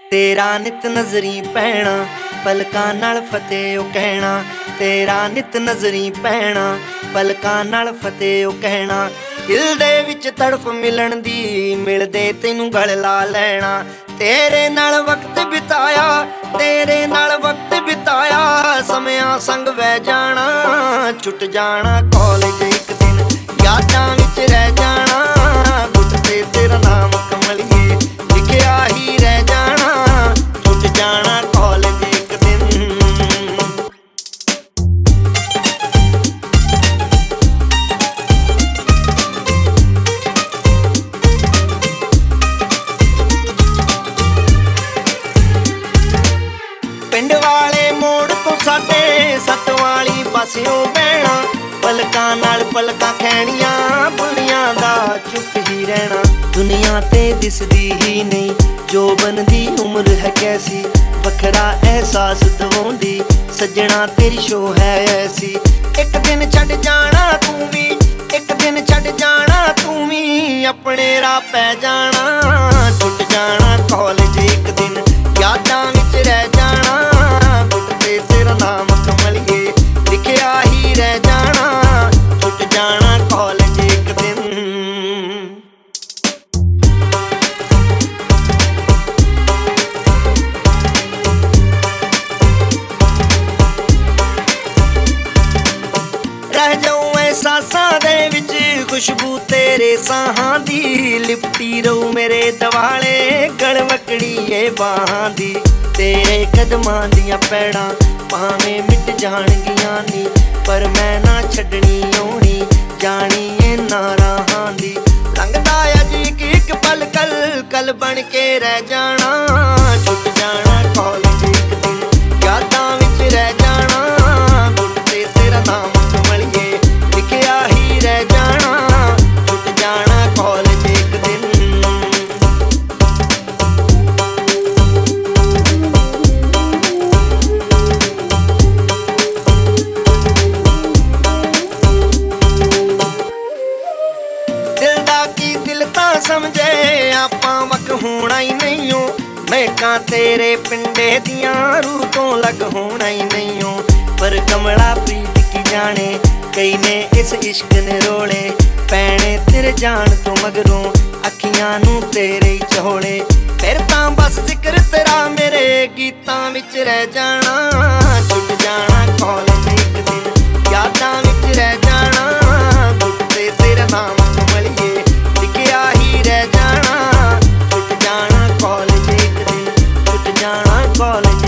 तेरा नित नजरी पैना पलकां नाल फतेह ओ कहना। तेरा नित नजरी पैना पलकां नाल फतेह ओ कहना। दिल दे विच तड़फ मिलन दी मिलदे तैनूं गल ला लैना। तेरे नाल वक्त बिताया तेरे नाल वक्त बिताया समयां संग वह जाना। छुट जाना कॉलेज एक दिन यादां विच रह जाना। गुट ते तेरा नाम कमलिए लिखिया ही रह जाना। छुट जाना कॉलेज एक दिन। पिंड वाले मोड़ तो साडे सत वाली बसियों बहना। पलकां नाल पलकां खैणियां बुलियां दा चुप ही रहना। दुनिया ते दिसदी ही नहीं जो बनदी उम्र है कैसी। वखरा एहसास दवाउंदी सजना तेरी शो है ऐसी। एक दिन छड़ जाना तू भी एक दिन छड़ जाना तू भी अपने राह पै जाना। छुट जाना कॉलेज एक दिन यादां विच रह जाना। गुट ते तेरा नाम कमलिए लिखिया ही रह जाना। छुट जाना कॉलेज एक दिन। रह जाऊं एहसासां दे विच खुशबू तेरे साहां दी। लिपटी रहूं मेरे दवाले गलवकड़ी ए बाहां दी। तेरे कदमां दियां पैड़ां भावें मिट जाणगियां नी पर मैं ना छड्डनी आउणी जानी इन्हां राहां दी। लंघदा अज एक पल कल कल बन के रह जाना। छुट जाना कॉलेज एक दिन यादां विच रह जाना। गुट ते तेरा नाम कमलिए लिखिया ही रह जाना। छुट जाना कॉलेज एक दिन। दिल दा की दिल तां समझे आपां वक होना ही नहीं हो। महकां तेरे पिंडे दियां रूह तो लग होना ही नहीं हो। पर कमला प्रीत की जाने कई ने इस इश्क ने रोले पैने तेरे जान तो मगरों अखियां नू तेरे ही चहोले। फिर तां बस जिक्र तेरा मेरे गीतां विच रह जाना। छुट जाना कॉलेज एक दिन यादां विच रह जाना। गुट ते तेरा नाम कमलिए लिखिया ही रह जाना। छुट जाना कॉलेज एक दिन छुट जाना कॉलेज।